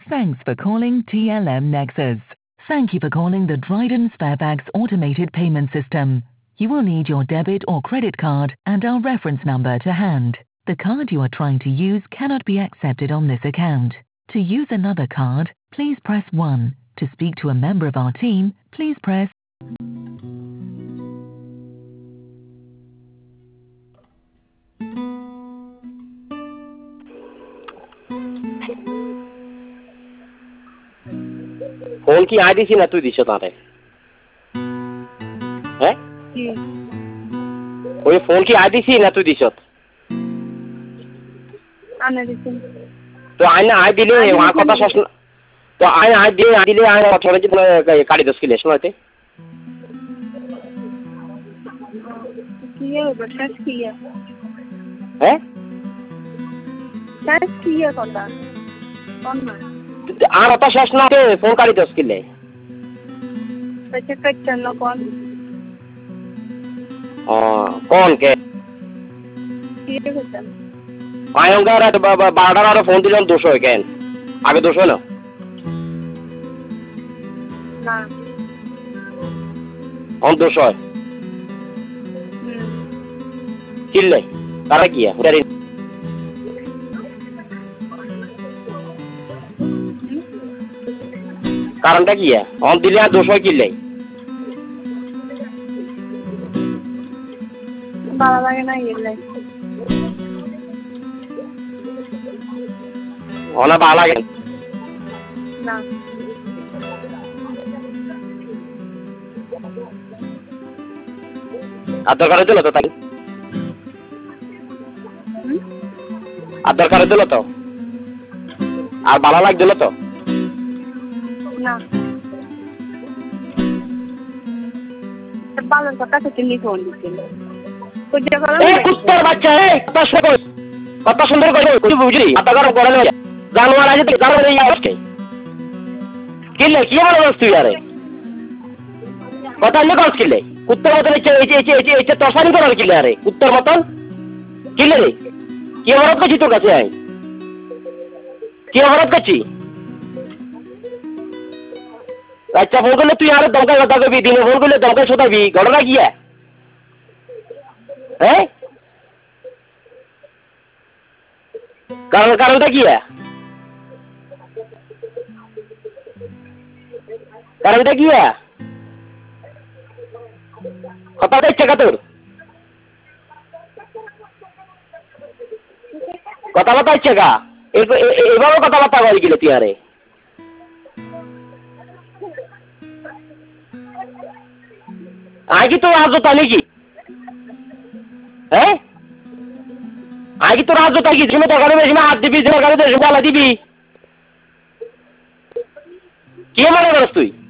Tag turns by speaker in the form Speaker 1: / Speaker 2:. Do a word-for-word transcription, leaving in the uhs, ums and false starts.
Speaker 1: Thanks for calling T L M Nexus. Thank you for calling the Dryden Sparebags automated payment system. You will need your debit or credit card and our reference number to hand. The card you are trying to use cannot be accepted on this account. To use another card, please press one. To speak to a member of our team, please press
Speaker 2: phone की आदि सी ना तू दिशो तारे हैं कोई phone की आदि सी ना तू दिशो
Speaker 3: आने दिशो
Speaker 2: तो आयना आय दिले वहाँ कथा सोच तो आयना आय दिले आय दिले आय थोड़ा जितना काड़ी दस किलो सुना थे
Speaker 3: किया बस किया
Speaker 2: हैं
Speaker 3: क्या किया कौन कौन ना
Speaker 2: আর অত শেষ না ফোন কাটি দশ কিলে
Speaker 3: পেছে পেছে না কোন
Speaker 2: ও কোন কে
Speaker 3: কি হচ্ছে
Speaker 2: আয়ঙ্গার বারোটার আর ফোন দিলাম দুশো কেন আগে দুশো না
Speaker 3: না
Speaker 2: অন দুশো কিলে তারা কি আছে কারণটা কি অন দিলে আর দুশো কিলে
Speaker 3: ভালো লাগে না গেলে
Speaker 2: ওনা ভালো লাগে
Speaker 3: না
Speaker 2: আধার কার্ড দিল তো তাই আধার কার্ড দিল তো আর ভালো লাগছিল তো
Speaker 3: না পালন কথা থেকে ফোন দিছিল
Speaker 2: কুত্তার বাচ্চা কত সুন্দর করে বুঝলি মাথা গরম করে জানোয়ার আজ জানোয়ার এই আজকে কিলে কি বলে তুই আরে কথা নিয়ে কস কিলে কুত্তার মতন এই তসানি করার কিলে আরে কুত্তার মতন কিলে রে কি অপরাধ করছি তোর কাছে আই কি অপরাধ করছি আচ্ছা ফোন করলে তুই আরো দমকা কথা কবি দিনে ফোন করলে দমকা শোধাবি ঘটনা গিয়া হ্যাঁ কারণ কারণটা কি কারণটা কি কথা দেখছে কা তোর কথাবার্তা হচ্ছে গা এভাবে কথাবার্তা বলি গেলে তুই আরে আগে তো রাজতা নাকি হ্যাঁ আগে তো রাজতা কি তুমি তো ঘরে বেশি হাত দিবি ঘরে বেশি বলা দিবি কি মনে করস তুই